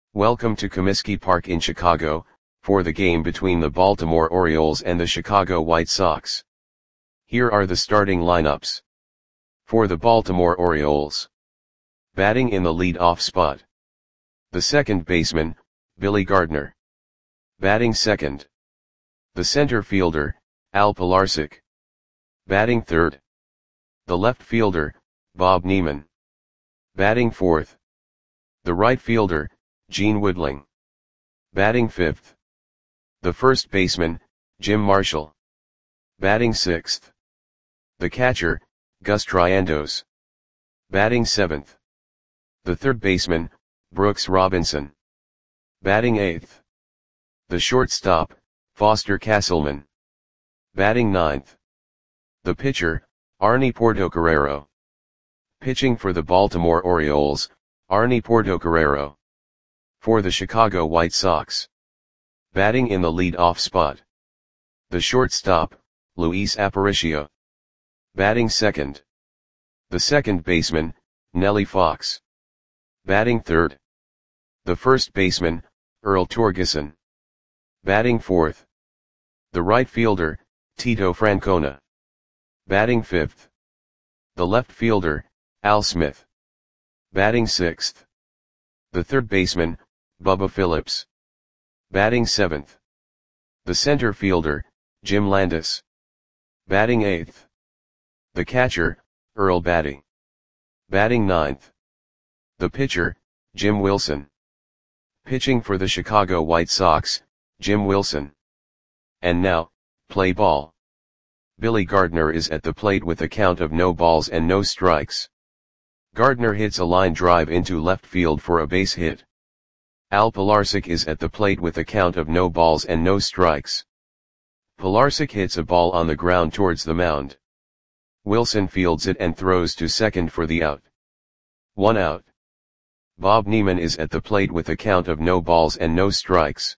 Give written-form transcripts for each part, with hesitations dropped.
Welcome to Comiskey Park in Chicago, for the game between the Baltimore Orioles and the Chicago White Sox. Here are the starting lineups. For the Baltimore Orioles. Batting in the lead-off spot. The second baseman, Billy Gardner. Batting second. The center fielder, Al Pilarczyk. Batting third. The left fielder, Bob Neiman. Batting fourth. The right fielder, Gene Woodling. Batting fifth. The first baseman, Jim Marshall. Batting sixth. The catcher, Gus Triandos. Batting seventh. The third baseman, Brooks Robinson. Batting eighth. The shortstop, Foster Castleman. Batting ninth. The pitcher, Arnie Portocarrero. Pitching for the Baltimore Orioles, Arnie Portocarrero. For the Chicago White Sox. Batting in the lead-off spot. The shortstop, Luis Aparicio. Batting second. The second baseman, Nellie Fox. Batting third. The first baseman, Earl Torgeson. Batting fourth. The right fielder, Tito Francona. Batting fifth. The left fielder, Al Smith. Batting sixth. The third baseman, Bubba Phillips. Batting seventh. The center fielder, Jim Landis. Batting eighth. The catcher, Earl Batty. Batting ninth. The pitcher, Jim Wilson. Pitching for the Chicago White Sox, Jim Wilson. And now, play ball. Billy Gardner is at the plate with a count of no balls and no strikes. Gardner hits a line drive into left field for a base hit. Al Pilarczyk is at the plate with a count of no balls and no strikes. Pilarczyk hits a ball on the ground towards the mound. Wilson fields it and throws to second for the out. 1 out. Bob Neiman is at the plate with a count of no balls and no strikes.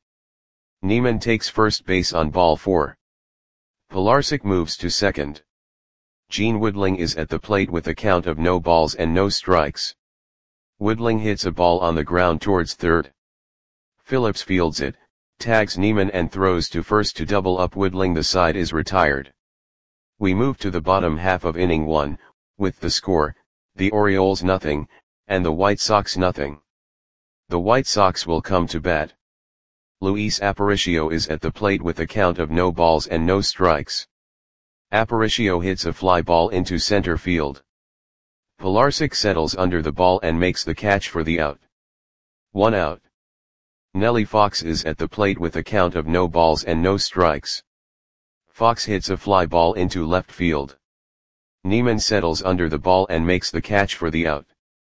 Neiman takes first base on ball 4. Pilarczyk moves to second. Gene Woodling is at the plate with a count of no balls and no strikes. Woodling hits a ball on the ground towards third. Phillips fields it, tags Neiman and throws to first to double up Woodling. The side is retired. We move to the bottom half of inning 1, with the score, the Orioles nothing, and the White Sox nothing. The White Sox will come to bat. Luis Aparicio is at the plate with a count of no balls and no strikes. Aparicio hits a fly ball into center field. Pilarczyk settles under the ball and makes the catch for the out. 1 out. Nellie Fox is at the plate with a count of no balls and no strikes. Fox hits a fly ball into left field. Neiman settles under the ball and makes the catch for the out.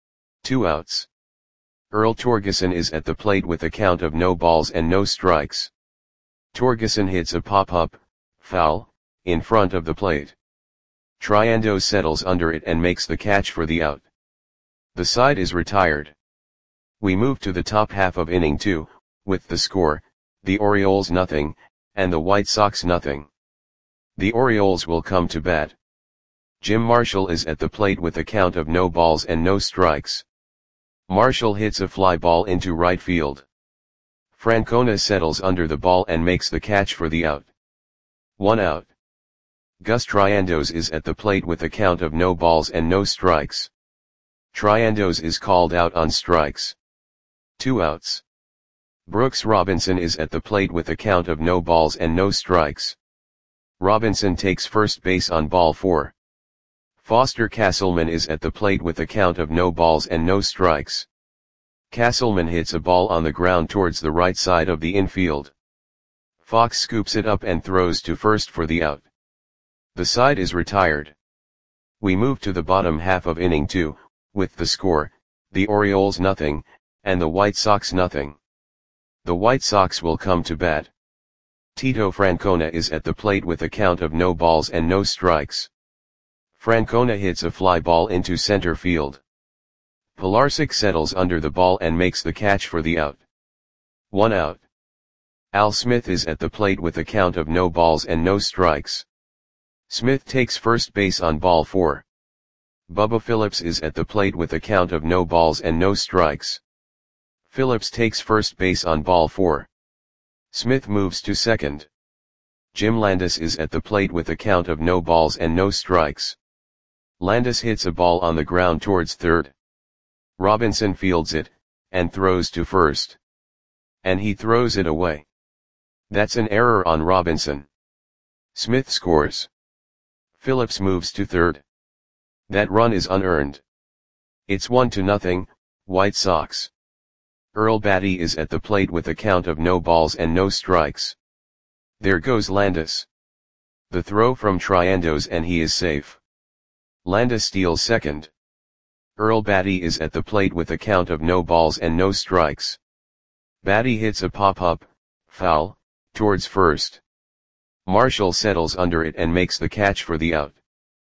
2 outs. Earl Torgeson is at the plate with a count of no balls and no strikes. Torgeson hits a pop-up, foul, in front of the plate. Triandos settles under it and makes the catch for the out. The side is retired. We move to the top half of inning 2, with the score, the Orioles nothing, and the White Sox nothing. The Orioles will come to bat. Jim Marshall is at the plate with a count of no balls and no strikes. Marshall hits a fly ball into right field. Francona settles under the ball and makes the catch for the out. 1 out. Gus Triandos is at the plate with a count of no balls and no strikes. Triandos is called out on strikes. 2 outs. Brooks Robinson is at the plate with a count of no balls and no strikes. Robinson takes first base on ball 4. Foster Castleman is at the plate with a count of no balls and no strikes. Castleman hits a ball on the ground towards the right side of the infield. Fox scoops it up and throws to first for the out. The side is retired. We move to the bottom half of inning 2, with the score, the Orioles nothing, and the White Sox nothing. The White Sox will come to bat. Tito Francona is at the plate with a count of no balls and no strikes. Francona hits a fly ball into center field. Pilarczyk settles under the ball and makes the catch for the out. 1 out. Al Smith is at the plate with a count of no balls and no strikes. Smith takes first base on ball 4. Bubba Phillips is at the plate with a count of no balls and no strikes. Phillips takes first base on ball 4. Smith moves to second. Jim Landis is at the plate with a count of no balls and no strikes. Landis hits a ball on the ground towards third. Robinson fields it, and throws to first. And he throws it away. That's an error on Robinson. Smith scores. Phillips moves to third. That run is unearned. It's 1-0, White Sox. Earl Batty is at the plate with a count of no balls and no strikes. There goes Landis. The throw from Triandos and he is safe. Landis steals second. Earl Batty is at the plate with a count of no balls and no strikes. Batty hits a pop-up, foul, towards first. Marshall settles under it and makes the catch for the out.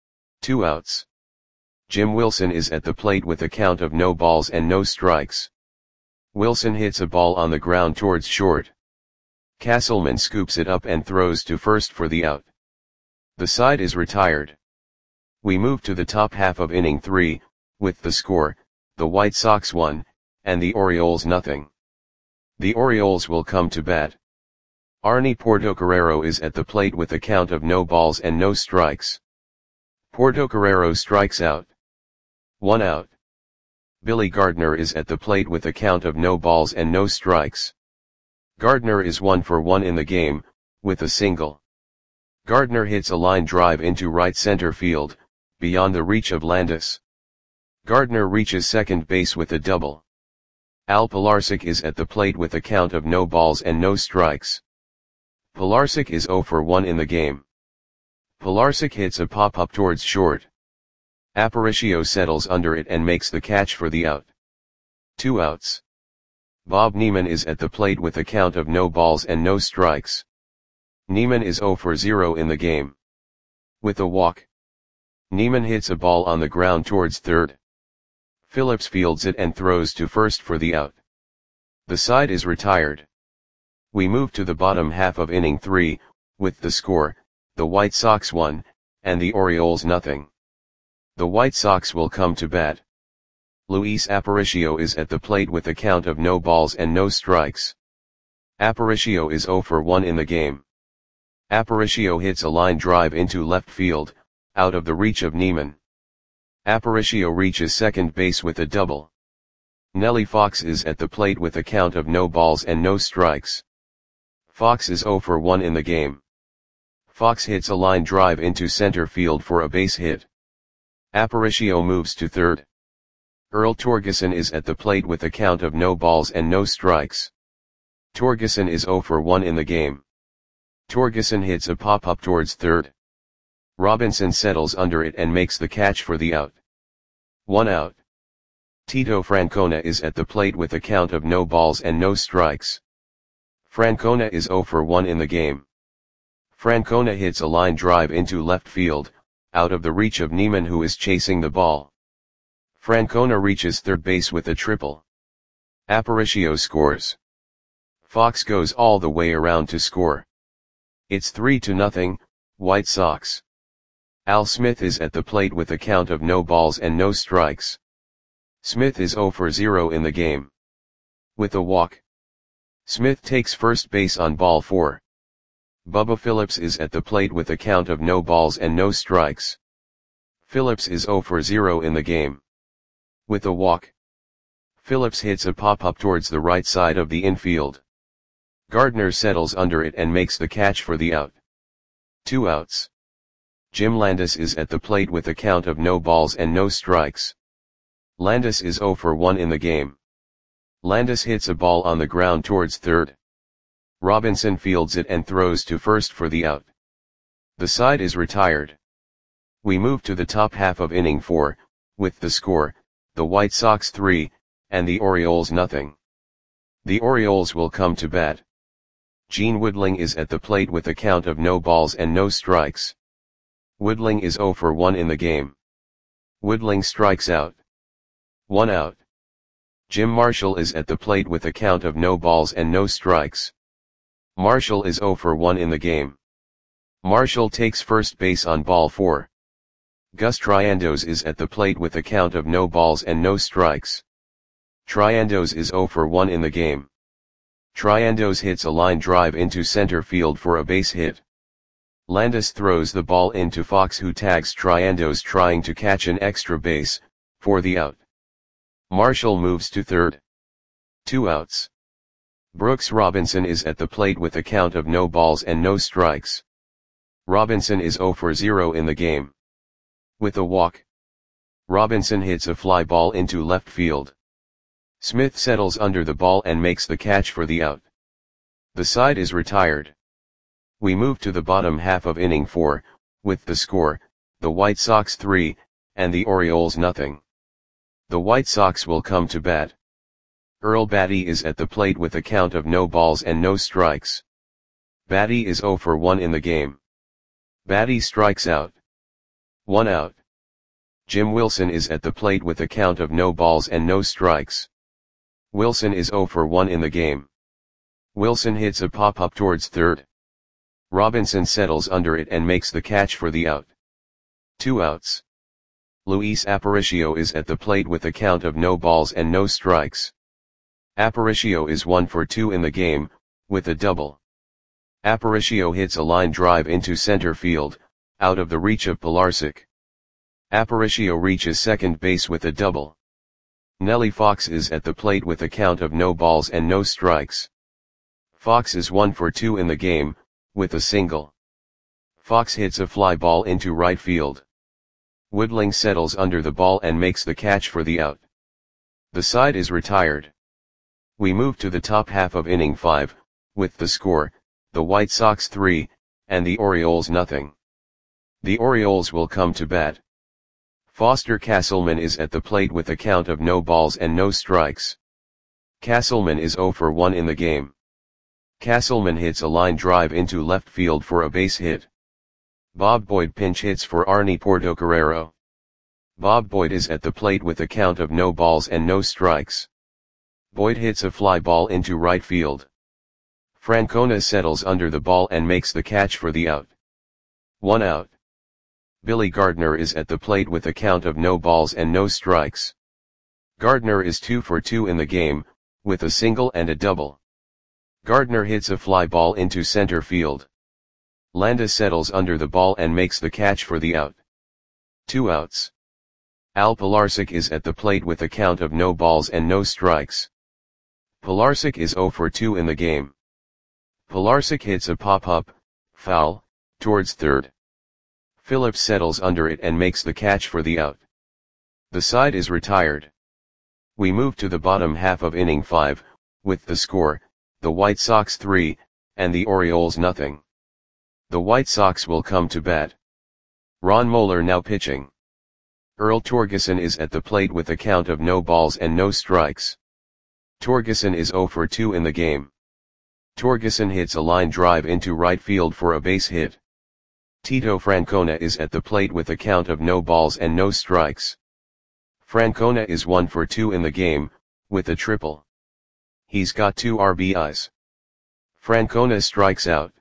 2 outs. Jim Wilson is at the plate with a count of no balls and no strikes. Wilson hits a ball on the ground towards short. Castleman scoops it up and throws to first for the out. The side is retired. We move to the top half of inning 3, with the score, the White Sox 1, and the Orioles nothing. The Orioles will come to bat. Arnie Portocarrero is at the plate with a count of no balls and no strikes. Portocarrero strikes out. 1 out. Billy Gardner is at the plate with a count of no balls and no strikes. Gardner is 1 for 1 in the game, with a single. Gardner hits a line drive into right center field, beyond the reach of Landis. Gardner reaches second base with a double. Al Pilarczyk is at the plate with a count of no balls and no strikes. Pilarczyk is 0 for 1 in the game. Pilarczyk hits a pop-up towards short. Aparicio settles under it and makes the catch for the out. 2 outs. Bob Neiman is at the plate with a count of no balls and no strikes. Neiman is 0 for 0 in the game. With a walk. Neiman hits a ball on the ground towards third. Phillips fields it and throws to first for the out. The side is retired. We move to the bottom half of inning 3, with the score, the White Sox 1, and the Orioles nothing. The White Sox will come to bat. Luis Aparicio is at the plate with a count of no balls and no strikes. Aparicio is 0 for 1 in the game. Aparicio hits a line drive into left field, out of the reach of Neiman. Aparicio reaches second base with a double. Nellie Fox is at the plate with a count of no balls and no strikes. Fox is 0 for 1 in the game. Fox hits a line drive into center field for a base hit. Aparicio moves to third. Earl Torgeson is at the plate with a count of no balls and no strikes. Torgeson is 0 for 1 in the game. Torgeson hits a pop-up towards third. Robinson settles under it and makes the catch for the out. 1 out. Tito Francona is at the plate with a count of no balls and no strikes. Francona is 0 for 1 in the game. Francona hits a line drive into left field, out of the reach of Neiman who is chasing the ball. Francona reaches third base with a triple. Aparicio scores. Fox goes all the way around to score. It's 3-0, White Sox. Al Smith is at the plate with a count of no balls and no strikes. Smith is 0 for 0 in the game. With a walk. Smith takes first base on ball 4. Bubba Phillips is at the plate with a count of no balls and no strikes. Phillips is 0 for 0 in the game. With a walk. Phillips hits a pop-up towards the right side of the infield. Gardner settles under it and makes the catch for the out. 2 outs. Jim Landis is at the plate with a count of no balls and no strikes. Landis is 0 for 1 in the game. Landis hits a ball on the ground towards third. Robinson fields it and throws to first for the out. The side is retired. We move to the top half of inning 4, with the score, the White Sox 3, and the Orioles nothing. The Orioles will come to bat. Gene Woodling is at the plate with a count of no balls and no strikes. Woodling is 0 for 1 in the game. Woodling strikes out. 1 out. Jim Marshall is at the plate with a count of no balls and no strikes. Marshall is 0 for 1 in the game. Marshall takes first base on ball 4. Gus Triandos is at the plate with a count of no balls and no strikes. Triandos is 0 for 1 in the game. Triandos hits a line drive into center field for a base hit. Landis throws the ball into Fox, who tags Triandos trying to catch an extra base, for the out. Marshall moves to third. 2 outs. Brooks Robinson is at the plate with a count of no balls and no strikes. Robinson is 0 for 0 in the game. With a walk, Robinson hits a fly ball into left field. Smith settles under the ball and makes the catch for the out. The side is retired. We move to the bottom half of inning 4, with the score, the White Sox 3, and the Orioles nothing. The White Sox will come to bat. Earl Batty is at the plate with a count of no balls and no strikes. Batty is 0 for 1 in the game. Batty strikes out. 1 out. Jim Wilson is at the plate with a count of no balls and no strikes. Wilson is 0 for 1 in the game. Wilson hits a pop-up towards third. Robinson settles under it and makes the catch for the out. 2 outs. Luis Aparicio is at the plate with a count of no balls and no strikes. Aparicio is 1 for 2 in the game, with a double. Aparicio hits a line drive into center field, out of the reach of Pilarczyk. Aparicio reaches second base with a double. Nellie Fox is at the plate with a count of no balls and no strikes. Fox is 1 for 2 in the game, with a single. Fox hits a fly ball into right field. Woodling settles under the ball and makes the catch for the out. The side is retired. We move to the top half of inning 5, with the score, the White Sox 3, and the Orioles nothing. The Orioles will come to bat. Foster Castleman is at the plate with a count of no balls and no strikes. Castleman is 0 for 1 in the game. Castleman hits a line drive into left field for a base hit. Bob Boyd pinch hits for Arnie Portocarrero. Bob Boyd is at the plate with a count of no balls and no strikes. Boyd hits a fly ball into right field. Francona settles under the ball and makes the catch for the out. 1 out. Billy Gardner is at the plate with a count of no balls and no strikes. Gardner is 2 for 2 in the game, with a single and a double. Gardner hits a fly ball into center field. Landis settles under the ball and makes the catch for the out. 2 outs. Al Pilarczyk is at the plate with a count of no balls and no strikes. Pilarczyk is 0 for 2 in the game. Pilarczyk hits a pop-up, foul, towards third. Phillips settles under it and makes the catch for the out. The side is retired. We move to the bottom half of inning 5, with the score, the White Sox 3, and the Orioles nothing. The White Sox will come to bat. Ron Moeller now pitching. Earl Torgeson is at the plate with a count of no balls and no strikes. Torgeson is 0 for 2 in the game. Torgeson hits a line drive into right field for a base hit. Tito Francona is at the plate with a count of no balls and no strikes. Francona is 1 for 2 in the game, with a triple. He's got 2 RBIs. Francona strikes out.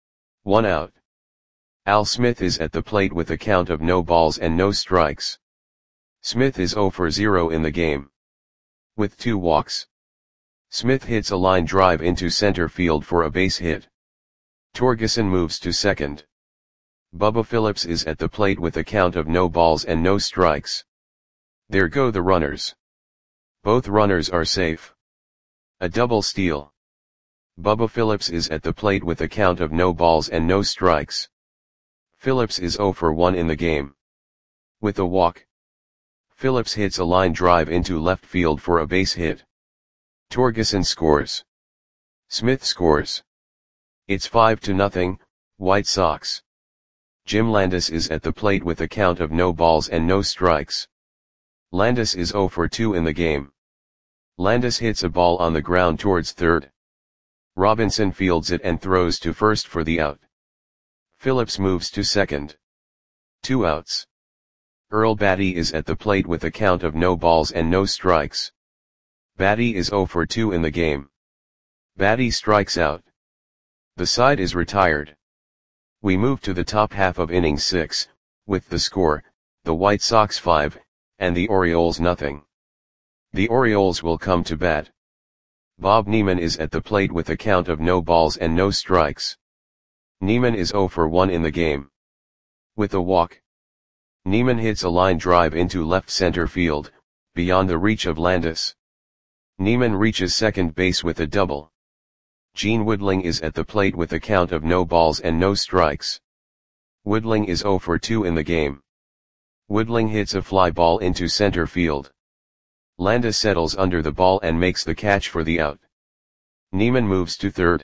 1 out. Al Smith is at the plate with a count of no balls and no strikes. Smith is 0 for 0 in the game. With 2 walks. Smith hits a line drive into center field for a base hit. Torgeson moves to second. Bubba Phillips is at the plate with a count of no balls and no strikes. There go the runners. Both runners are safe. A double steal. Bubba Phillips is at the plate with a count of no balls and no strikes. Phillips is 0 for 1 in the game. With a walk. Phillips hits a line drive into left field for a base hit. Torgeson scores. Smith scores. It's 5-0, White Sox. Jim Landis is at the plate with a count of no balls and no strikes. Landis is 0 for 2 in the game. Landis hits a ball on the ground towards third. Robinson fields it and throws to first for the out. Phillips moves to second. 2 outs. Earl Batty is at the plate with a count of no balls and no strikes. Batty is 0 for 2 in the game. Batty strikes out. The side is retired. We move to the top half of inning 6, with the score, the White Sox 5, and the Orioles nothing. The Orioles will come to bat. Bob Neiman is at the plate with a count of no balls and no strikes. Neiman is 0 for 1 in the game. With a walk. Neiman hits a line drive into left center field, beyond the reach of Landis. Neiman reaches second base with a double. Gene Woodling is at the plate with a count of no balls and no strikes. Woodling is 0 for 2 in the game. Woodling hits a fly ball into center field. Landis settles under the ball and makes the catch for the out. Neiman moves to third.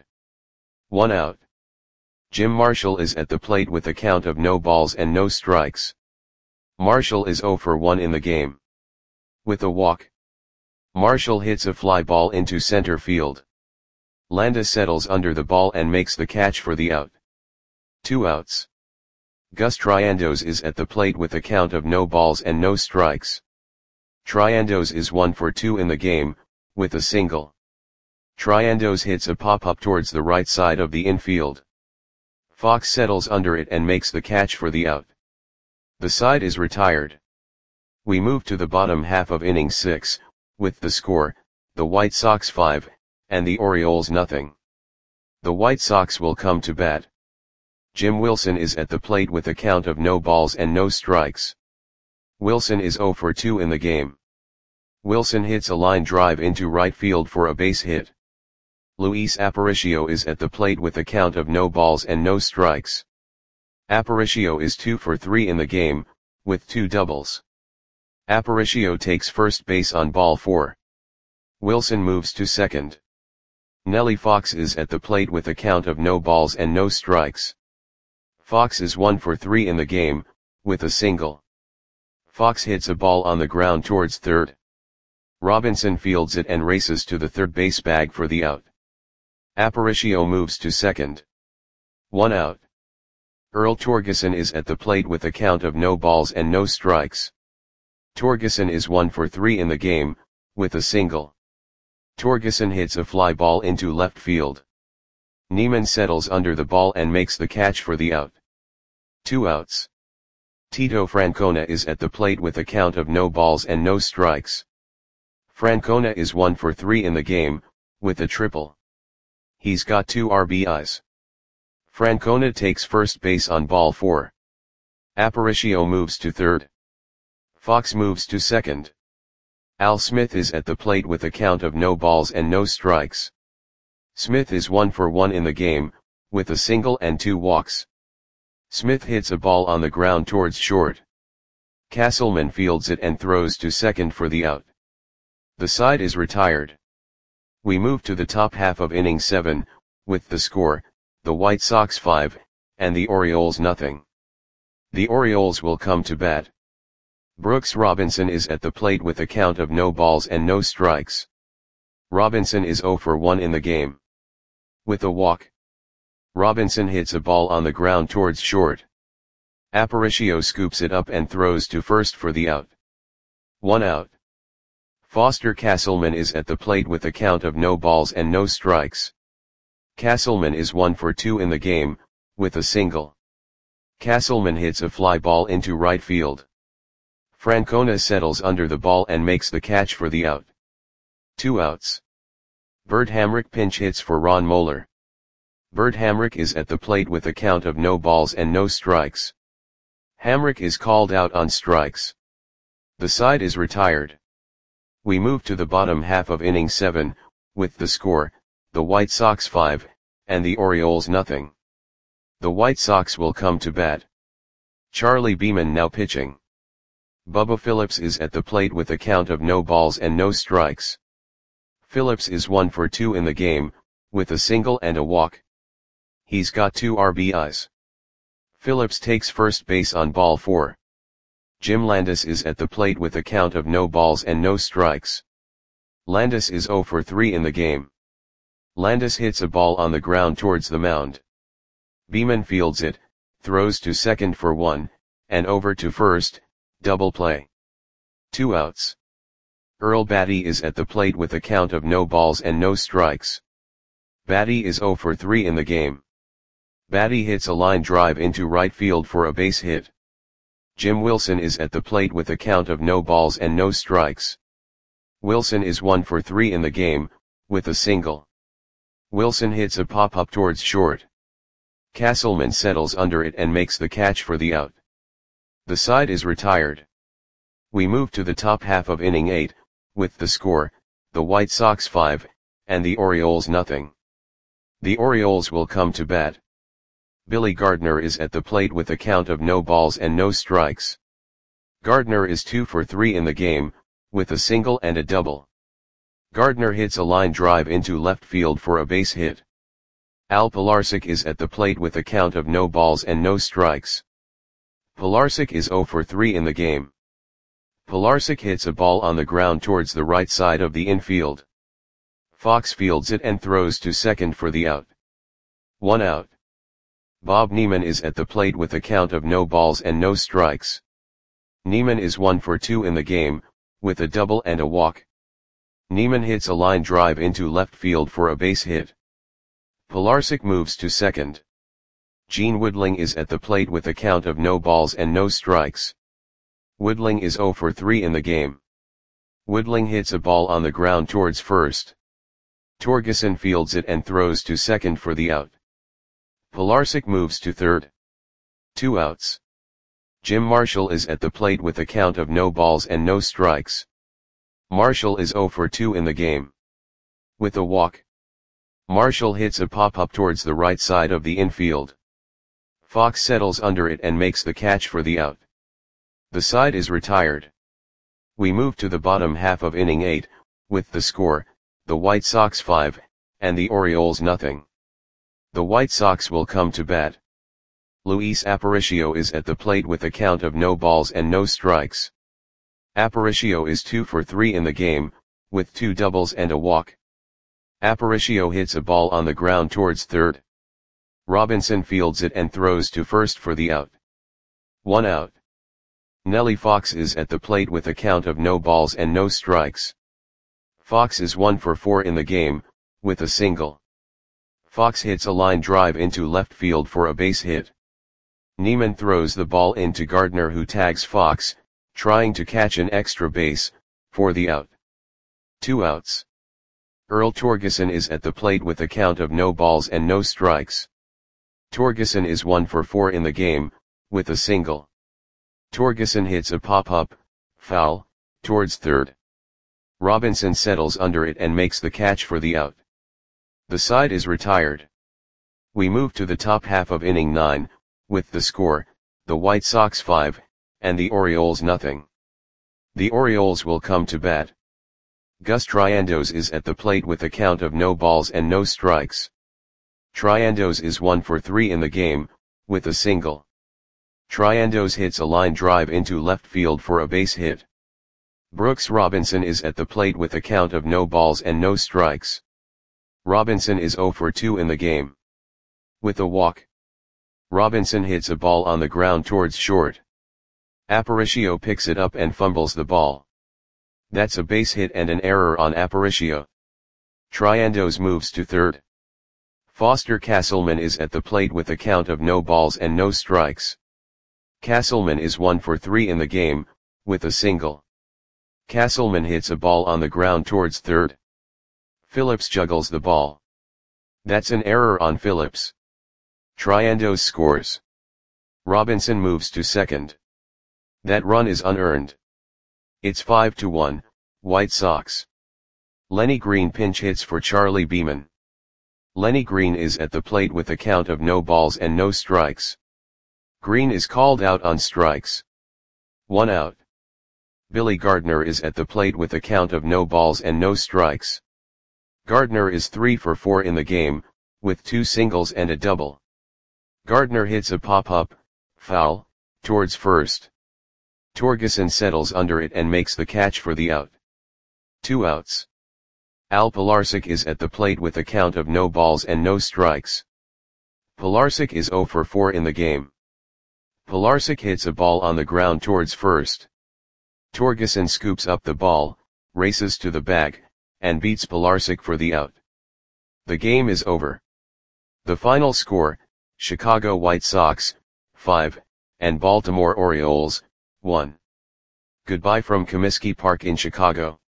1 out. Jim Marshall is at the plate with a count of no balls and no strikes. Marshall is 0 for 1 in the game. With a walk. Marshall hits a fly ball into center field. Landis settles under the ball and makes the catch for the out. 2 outs. Gus Triandos is at the plate with a count of no balls and no strikes. Triandos is 1 for 2 in the game, with a single. Triandos hits a pop-up towards the right side of the infield. Fox settles under it and makes the catch for the out. The side is retired. We move to the bottom half of inning 6, with the score, the White Sox 5, and the Orioles nothing. The White Sox will come to bat. Jim Wilson is at the plate with a count of no balls and no strikes. Wilson is 0 for 2 in the game. Wilson hits a line drive into right field for a base hit. Luis Aparicio is at the plate with a count of no balls and no strikes. Aparicio is 2 for 3 in the game, with 2 doubles. Aparicio takes first base on ball 4. Wilson moves to second. Nellie Fox is at the plate with a count of no balls and no strikes. Fox is 1 for 3 in the game, with a single. Fox hits a ball on the ground towards third. Robinson fields it and races to the third base bag for the out. Aparicio moves to second. 1 out. Earl Torgeson is at the plate with a count of no balls and no strikes. Torgeson is 1 for 3 in the game, with a single. Torgeson hits a fly ball into left field. Neiman settles under the ball and makes the catch for the out. 2 outs. Tito Francona is at the plate with a count of no balls and no strikes. Francona is 1 for 3 in the game, with a triple. He's got 2 RBIs. Francona takes first base on ball 4. Aparicio moves to third. Fox moves to second. Al Smith is at the plate with a count of no balls and no strikes. Smith is 1 for 1 in the game, with a single and 2 walks. Smith hits a ball on the ground towards short. Castleman fields it and throws to second for the out. The side is retired. We move to the top half of inning 7, with the score, the White Sox 5, and the Orioles nothing. The Orioles will come to bat. Brooks Robinson is at the plate with a count of no balls and no strikes. Robinson is 0 for 1 in the game. With a walk. Robinson hits a ball on the ground towards short. Aparicio scoops it up and throws to first for the out. 1 out. Foster Castleman is at the plate with a count of no balls and no strikes. Castleman is 1 for 2 in the game, with a single. Castleman hits a fly ball into right field. Francona settles under the ball and makes the catch for the out. 2 outs. Bert Hamrick pinch hits for Ron Moeller. Bert Hamrick is at the plate with a count of no balls and no strikes. Hamrick is called out on strikes. The side is retired. We move to the bottom half of inning 7, with the score, the White Sox 5, and the Orioles nothing. The White Sox will come to bat. Charlie Beeman now pitching. Bubba Phillips is at the plate with a count of no balls and no strikes. Phillips is 1 for 2 in the game, with a single and a walk. He's got 2 RBIs. Phillips takes first base on ball 4. Jim Landis is at the plate with a count of no balls and no strikes. Landis is 0 for 3 in the game. Landis hits a ball on the ground towards the mound. Beeman fields it, throws to second for 1, and over to first, double play. 2 outs. Earl Batty is at the plate with a count of no balls and no strikes. Batty is 0 for 3 in the game. Batty hits a line drive into right field for a base hit. Jim Wilson is at the plate with a count of no balls and no strikes. Wilson is 1 for 3 in the game, with a single. Wilson hits a pop-up towards short. Castleman settles under it and makes the catch for the out. The side is retired. We move to the top half of inning 8, with the score, the White Sox 5, and the Orioles nothing. The Orioles will come to bat. Billy Gardner is at the plate with a count of no balls and no strikes. Gardner is 2 for 3 in the game, with a single and a double. Gardner hits a line drive into left field for a base hit. Al Pilarczyk is at the plate with a count of no balls and no strikes. Pilarczyk is 0 for 3 in the game. Pilarczyk hits a ball on the ground towards the right side of the infield. Fox fields it and throws to second for the out. 1 out. Bob Neiman is at the plate with a count of no balls and no strikes. Neiman is 1 for 2 in the game, with a double and a walk. Neiman hits a line drive into left field for a base hit. Pilarczyk moves to second. Gene Woodling is at the plate with a count of no balls and no strikes. Woodling is 0 for 3 in the game. Woodling hits a ball on the ground towards first. Torgeson fields it and throws to second for the out. Pilarczyk moves to third. 2 outs. Jim Marshall is at the plate with a count of no balls and no strikes. Marshall is 0 for 2 in the game. With a walk. Marshall hits a pop-up towards the right side of the infield. Fox settles under it and makes the catch for the out. The side is retired. We move to the bottom half of inning 8, with the score, the White Sox 5, and the Orioles nothing. The White Sox will come to bat. Luis Aparicio is at the plate with a count of no balls and no strikes. Aparicio is 2 for 3 in the game, with 2 doubles and a walk. Aparicio hits a ball on the ground towards third. Robinson fields it and throws to first for the out. 1 out. Nellie Fox is at the plate with a count of no balls and no strikes. Fox is 1 for 4 in the game, with a single. Fox hits a line drive into left field for a base hit. Neiman throws the ball into Gardner, who tags Fox, trying to catch an extra base, for the out. 2 outs. Earl Torgeson is at the plate with a count of no balls and no strikes. Torgeson is 1 for 4 in the game, with a single. Torgeson hits a pop-up, foul, towards third. Robinson settles under it and makes the catch for the out. The side is retired. We move to the top half of inning 9, with the score, the White Sox 5, and the Orioles nothing. The Orioles will come to bat. Gus Triandos is at the plate with a count of no balls and no strikes. Triandos is 1 for 3 in the game, with a single. Triandos hits a line drive into left field for a base hit. Brooks Robinson is at the plate with a count of no balls and no strikes. Robinson is 0 for 2 in the game. With a walk. Robinson hits a ball on the ground towards short. Aparicio picks it up and fumbles the ball. That's a base hit and an error on Aparicio. Triandos moves to third. Foster Castleman is at the plate with a count of no balls and no strikes. Castleman is 1 for 3 in the game, with a single. Castleman hits a ball on the ground towards third. Phillips juggles the ball. That's an error on Phillips. Triandos scores. Robinson moves to second. That run is unearned. It's 5-1, White Sox. Lenny Green pinch hits for Charlie Beeman. Lenny Green is at the plate with a count of no balls and no strikes. Green is called out on strikes. 1 out. Billy Gardner is at the plate with a count of no balls and no strikes. Gardner is 3 for 4 in the game, with 2 singles and a double. Gardner hits a pop-up, foul, towards first. Torgeson settles under it and makes the catch for the out. 2 outs. Al Pilarczyk is at the plate with a count of no balls and no strikes. Pilarczyk is 0 for 4 in the game. Pilarczyk hits a ball on the ground towards first. Torgeson scoops up the ball, races to the bag, and beats Pilarczyk for the out. The game is over. The final score, Chicago White Sox, 5, and Baltimore Orioles, 1. Goodbye from Comiskey Park in Chicago.